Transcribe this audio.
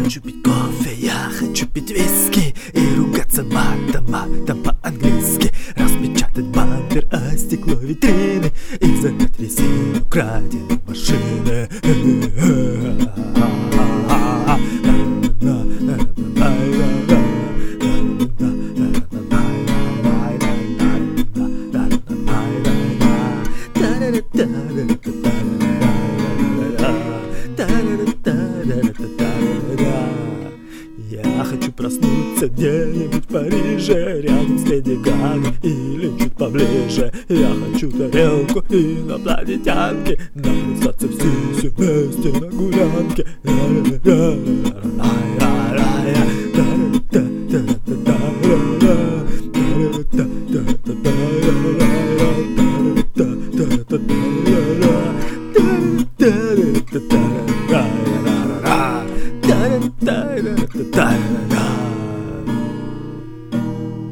хочу пить кофе, я хочу пить виски и ругаться матом по-английски, распечатать бампер о стекло витрины и загнать резину краденой машины. Я хочу проснуться где-нибудь в Париже, рядом с Леди Гагой или чуть поближе. Я хочу тарелку инопланетянки, наплясаться все вместе на гулянке. Da da da da da.